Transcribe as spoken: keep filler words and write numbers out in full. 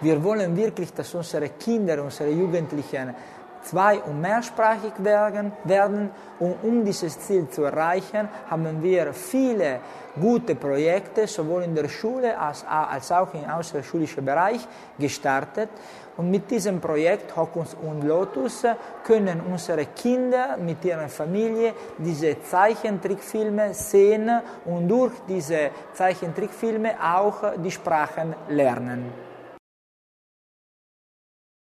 Wir wollen wirklich, dass unsere Kinder, unsere Jugendlichen zwei- und mehrsprachig werden, werden. Und um dieses Ziel zu erreichen, haben wir viele gute Projekte, sowohl in der Schule als, als auch im außerschulischen Bereich, gestartet. Und mit diesem Projekt Hokus und Lotus können unsere Kinder mit ihrer Familie diese Zeichentrickfilme sehen und durch diese Zeichentrickfilme auch die Sprachen lernen.